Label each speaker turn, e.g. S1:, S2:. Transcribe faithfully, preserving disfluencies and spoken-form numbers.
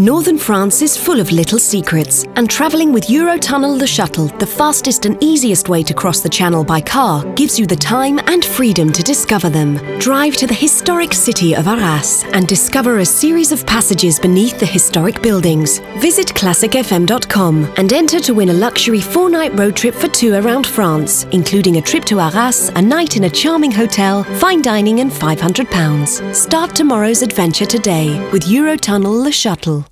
S1: Northern France is full of little secrets, and travelling with Eurotunnel Le Shuttle, the fastest and easiest way to cross the channel by car, gives you the time and freedom to discover them. Drive to the historic city of Arras and discover a series of passages beneath the historic buildings. Visit classic f m dot com and enter to win a luxury four-night road trip for two around France, including a trip to Arras, a night in a charming hotel, fine dining and five hundred pounds. Start tomorrow's adventure today with Eurotunnel Le Shuttle.